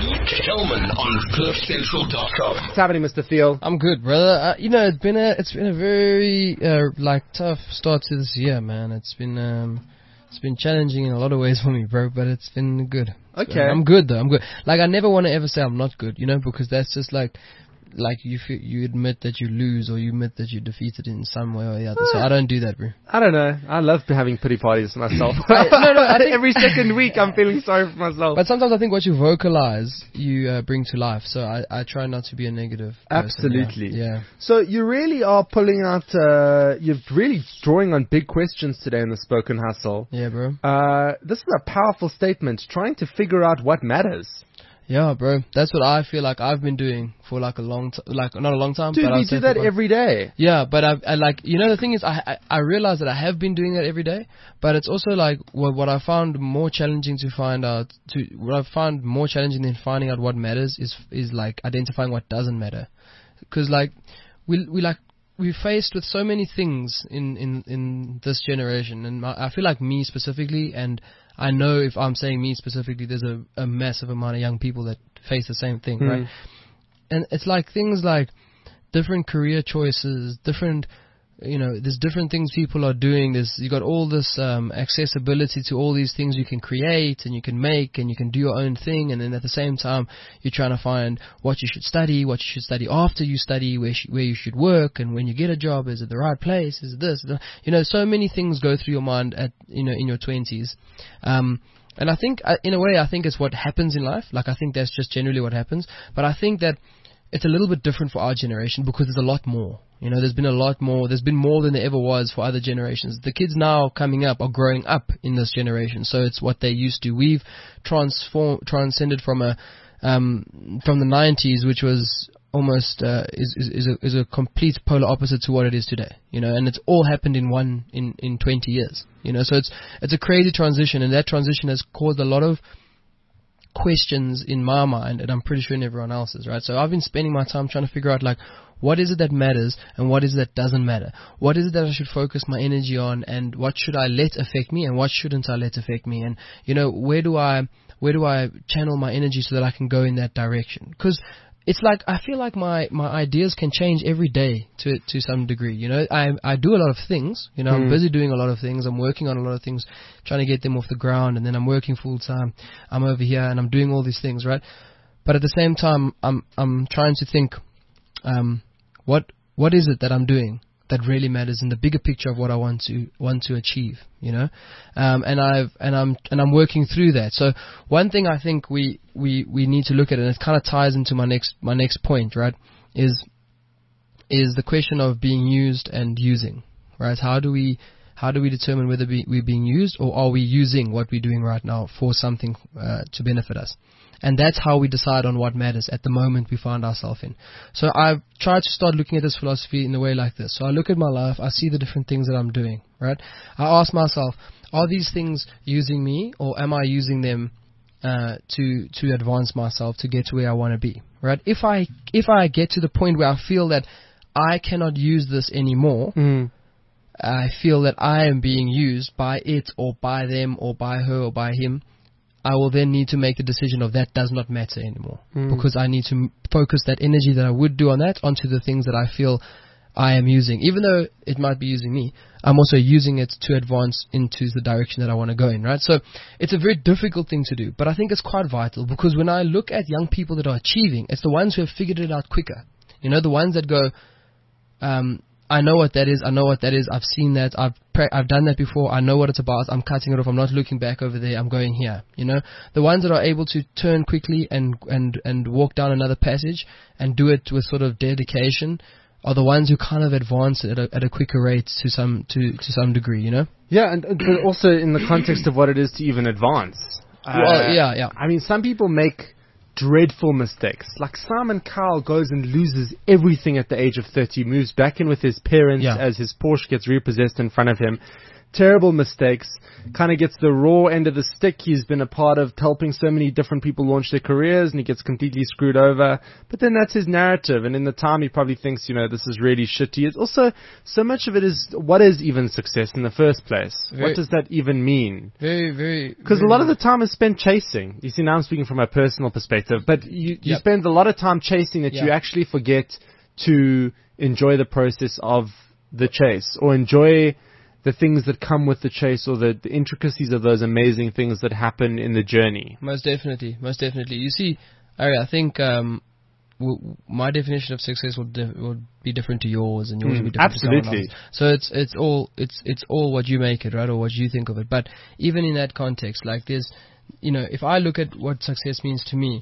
Kelman on CliffCentral.com. What's happening, Mr. Thiel? I'm good, brother. It's been a very tough start to this year, man. It's been challenging in a lot of ways for me, bro, but it's been good. Okay. I'm good though. I'm good. Like, I never want to ever say I'm not good, because that's just like you admit that you lose, or you admit that you're defeated in some way or the other. So I don't do that, bro. I don't know. I love having pity parties myself. I think every second week I'm feeling sorry for myself. But sometimes I think what you vocalize, you bring to life. So I try not to be a negative person. Absolutely. Yeah. So you really are pulling out, you're really drawing on big questions today in the Spoken Hustle. Yeah, bro. This is a powerful statement, trying to figure out what matters. Yeah, bro. That's what I feel like I've been doing for like a long time. Like, not a long time. Dude, but we do that every day. Yeah, but I like, the thing is, I realize that I have been doing that every day, but it's also like what I found more challenging to find out, what I found more challenging than finding out what matters is like identifying what doesn't matter. Because like, we're faced with so many things in this generation, and I feel like me specifically, and I know if I'm saying me specifically, there's a massive amount of young people that face the same thing, right? And it's like things like different career choices, different, there's different things people are doing. You got all this accessibility to all these things you can create and you can make and you can do your own thing. And then at the same time, you're trying to find what you should study after you study, where you should work, and when you get a job, is it the right place? Is it this? So many things go through your mind in your 20s. And I think, in a way, I think it's what happens in life. Like, I think that's just generally what happens. But I think that it's a little bit different for our generation because there's a lot more. There's been a lot more. There's been more than there ever was for other generations. The kids now coming up are growing up in this generation, so it's what they used to. We've transcended from the 90s, which was almost is a complete polar opposite to what it is today. And it's all happened in 20 years. So it's a crazy transition, and that transition has caused a lot of questions in my mind, and I'm pretty sure in everyone else's, right? So I've been spending my time trying to figure out, like, what is it that matters and what is it that doesn't matter? What is it that I should focus my energy on, and what should I let affect me and what shouldn't I let affect me? And where do I channel my energy so that I can go in that direction? Because it's like, I feel like my ideas can change every day to some degree. I do a lot of things. I'm busy doing a lot of things. I'm working on a lot of things, trying to get them off the ground, and then I'm working full time. I'm over here and I'm doing all these things, right? But at the same time, I'm trying to think, what is it that I'm doing that really matters in the bigger picture of what I want to achieve, and I'm working through that. So one thing I think we need to look at, and it kind of ties into my next point, right, is the question of being used and using, right? How do we determine whether we're being used, or are we using what we're doing right now for something to benefit us? And that's how we decide on what matters at the moment we find ourselves in. So I've tried to start looking at this philosophy in a way like this. So I look at my life, I see the different things that I'm doing, right? I ask myself, are these things using me, or am I using them to advance myself, to get to where I want to be, right? If I get to the point where I feel that I cannot use this anymore, I feel that I am being used by it, or by them, or by her, or by him, I will then need to make the decision of that does not matter anymore, because I need to focus that energy that I would do on that onto the things that I feel I am using. Even though it might be using me, I'm also using it to advance into the direction that I want to go in, right? So it's a very difficult thing to do, but I think it's quite vital, because when I look at young people that are achieving, it's the ones who have figured it out quicker. The ones that go, I know what that is. I've seen that. I've done that before. I know what it's about. I'm cutting it off. I'm not looking back over there. I'm going here. The ones that are able to turn quickly and walk down another passage and do it with sort of dedication are the ones who kind of advance at a quicker rate to some degree. Yeah, and but also in the context of what it is to even advance. Yeah. I mean, some people make dreadful mistakes. Like Simon Cowell goes and loses everything at the age of 30, moves back in with his parents as his Porsche gets repossessed in front of him, terrible mistakes, kind of gets the raw end of the stick. He's been a part of helping so many different people launch their careers, and he gets completely screwed over. But then that's his narrative, and in the time he probably thinks, this is really shitty. It's also, so much of it is, what is even success in the first place? What does that even mean? Very, very. Because a lot of the time is spent chasing. You see, now I'm speaking from a personal perspective, but you spend a lot of time chasing that you actually forget to enjoy the process of the chase, or enjoy the things that come with the chase, or the intricacies of those amazing things that happen in the journey. Most definitely. You see, Ari, I think my definition of success will be different to yours, and yours will be different to someone else. So it's all what you make it, right, or what you think of it. But even in that context, like there's, if I look at what success means to me,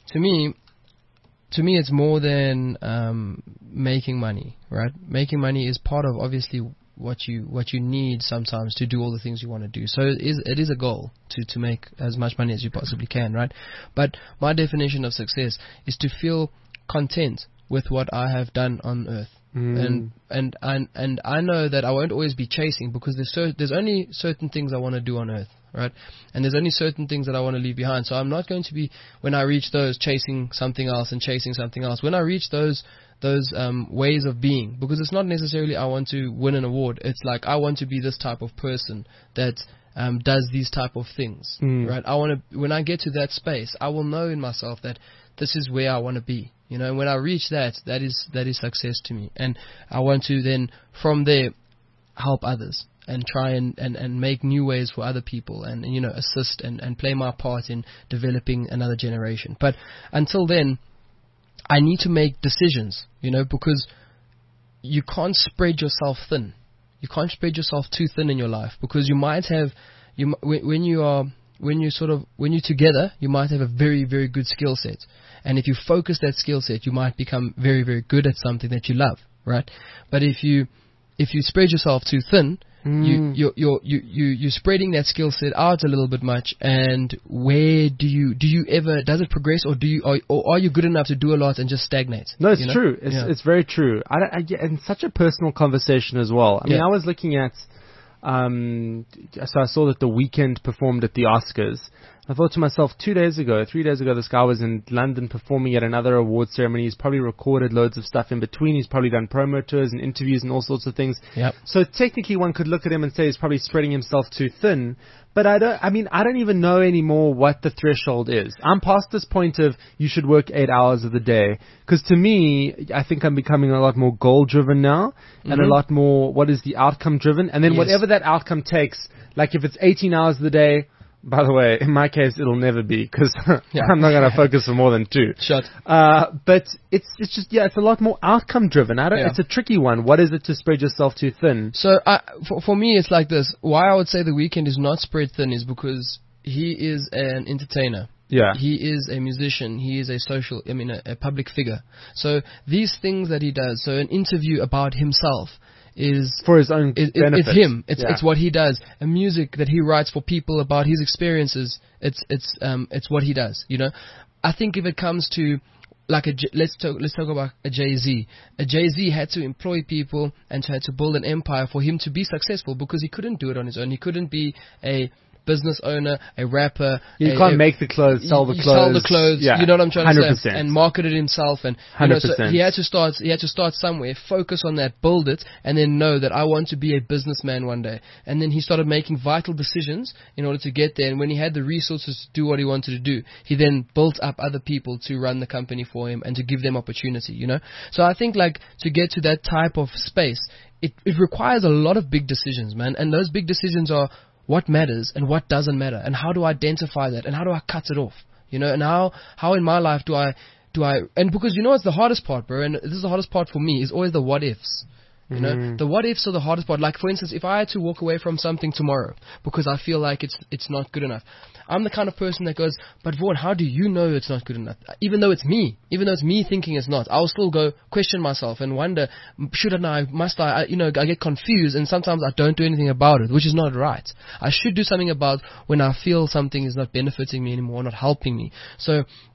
it's more than making money, right? Making money is part of, obviously, what you need sometimes to do all the things you want to do. So it is a goal to make as much money as you possibly can, right? But my definition of success is to feel content with what I have done on earth. And I know that I won't always be chasing, because there's only certain things I want to do on earth, right? And there's only certain things that I want to leave behind. So I'm not going to be, when I reach those, chasing something else. When I reach those ways of being, because it's not necessarily I want to win an award. It's like I want to be this type of person that does these type of things, right? When I get to that space, I will know in myself that this is where I want to be. And when I reach that is success to me. And I want to then, from there, help others and try and make new ways for other people, and assist and play my part in developing another generation. But until then, I need to make decisions, because you can't spread yourself thin. You can't spread yourself too thin in your life, because you might have, when you're together, you might have a very, very good skill set. And if you focus that skill set, you might become very, very good at something that you love, right? But if you spread yourself too thin, you're spreading that skill set out a little bit much. And where do you ever, does it progress, or are you good enough to do a lot and just stagnate? No, it's true. It's very true. And such a personal conversation as well. I mean, I was looking at, so I saw that The Weeknd performed at the Oscars. I thought to myself, 3 days ago, this guy was in London performing at another award ceremony. He's probably recorded loads of stuff in between. He's probably done promo tours and interviews and all sorts of things. Yep. So technically one could look at him and say he's probably spreading himself too thin. But I don't even know anymore what the threshold is. I'm past this point of you should work 8 hours of the day. Because to me, I think I'm becoming a lot more goal-driven now, and a lot more what is the outcome-driven. And then whatever that outcome takes, like if it's 18 hours of the day, by the way, in my case, it'll never be, because I'm not going to focus for more than 2. Shut. But it's just, it's a lot more outcome driven. It's a tricky one. What is it to spread yourself too thin? So for me, it's like this. Why I would say The Weeknd is not spread thin is because he is an entertainer. Yeah. He is a musician. He is a public figure. So these things that he does, so an interview about himself, is for his own benefit. It's him. It's what he does. A music that he writes for people about his experiences. It's what he does. I think if it comes to like let's talk about a Jay-Z. A Jay-Z had to employ people and had to build an empire for him to be successful, because he couldn't do it on his own. He couldn't be a business owner, a rapper. You can't make the clothes, sell the clothes. Sell the clothes, you know what I'm trying to 100%. say? And market it himself. And so he had to start somewhere, focus on that, build it, and then know that I want to be a businessman one day. And then he started making vital decisions in order to get there. And when he had the resources to do what he wanted to do, he then built up other people to run the company for him and to give them opportunity, So I think to get to that type of space, it requires a lot of big decisions, man. And those big decisions are what matters and what doesn't matter, and how do I identify that, and how do I cut it off, and how in my life do I, and because it's the hardest part, bro, and this is the hardest part for me, is always the what ifs. The what ifs are the hardest part. Like, for instance, if I had to walk away from something tomorrow because I feel like it's not good enough, I'm the kind of person that goes, but Vaughan, how do you know it's not good enough? Even though it's me thinking it's not, I'll still go question myself and wonder, should I, must I, I get confused, and sometimes I don't do anything about it, which is not right. I should do something about when I feel something is not benefiting me anymore, not helping me. So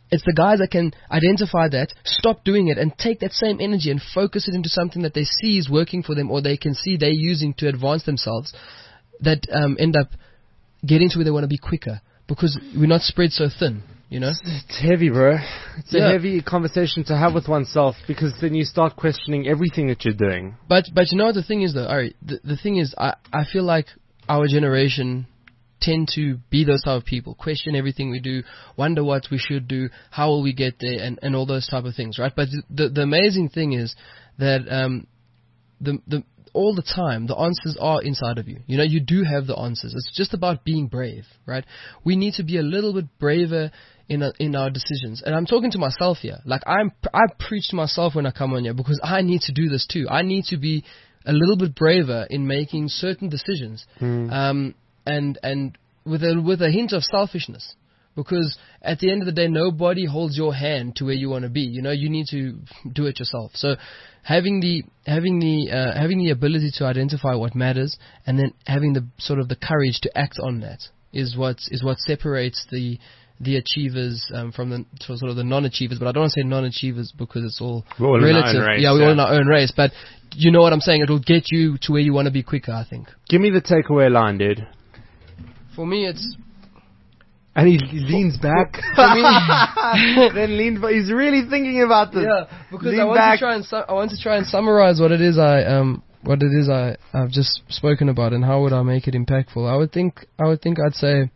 it's the guys that can identify that, stop doing it, and take that same energy and focus it into something that they see is working for them, or they can see they're using to advance themselves, that end up getting to where they want to be quicker, because we're not spread so thin, you know? It's heavy, bro. It's a heavy conversation to have with oneself, because then you start questioning everything that you're doing. But you know what the thing is, though, Ari? The thing is, I feel like our generation tend to be those type of people, question everything we do, wonder what we should do, how will we get there, and all those type of things, right? But the amazing thing is that all the time, the answers are inside of you. You know, you do have the answers. It's just about being brave, right? We need to be a little bit braver in our decisions. And I'm talking to myself here. Like, I preach to myself when I come on here, because I need to do this too. I need to be a little bit braver in making certain decisions. And with a hint of selfishness, because at the end of the day, nobody holds your hand to where you want to be. You know, you need to do it yourself. So having the ability to identify what matters, and then having the sort of the courage to act on that is what separates the achievers from the sort of the non-achievers. But I don't want to say non-achievers, because it's all relative. We're all in our own race. But you know what I'm saying? It'll get you to where you want to be quicker, I think. Give me the takeaway line, dude. For me, it's... And he leans back. Then leans back. He's really thinking about this. Yeah, because I want to try and summarize what it is I've just spoken about, and how would I make it impactful. I would think I'd say,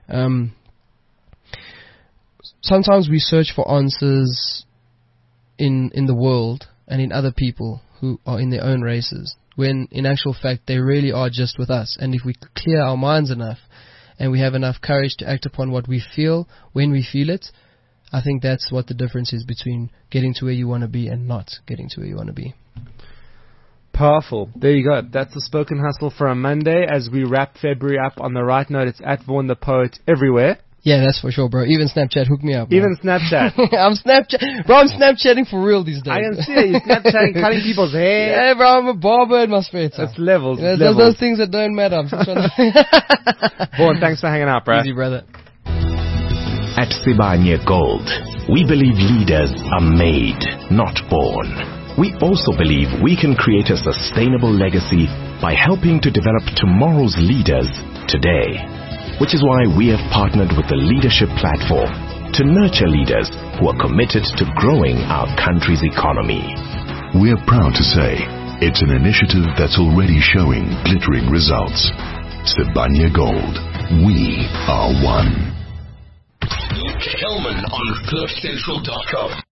sometimes we search for answers in the world and in other people who are in their own races, when in actual fact they really are just with us. And if we clear our minds enough, and we have enough courage to act upon what we feel when we feel it, I think that's what the difference is between getting to where you want to be and not getting to where you want to be. Powerful. There you go. That's the Spoken Hustle for a Monday. As we wrap February up on the right note, it's at Vaughan the Poet everywhere. Yeah, that's for sure, bro. Even Snapchat, hook me up. Even Snapchat. I'm Snapchatting for real these days. I can see it. You're Snapchatting, cutting people's hair. Yeah, bro, I'm a barber in my spare time. That's levels. Yeah, those things that don't matter. I'm just trying to... Vaughan, thanks for hanging out, bro. Easy, brother. At Sibanye Gold, we believe leaders are made, not born. We also believe we can create a sustainable legacy by helping to develop tomorrow's leaders today. Which is why we have partnered with the Leadership Platform to nurture leaders who are committed to growing our country's economy. We're proud to say it's an initiative that's already showing glittering results. Sibanye Gold. We are one. Luke Hillman on CliffCentral.com.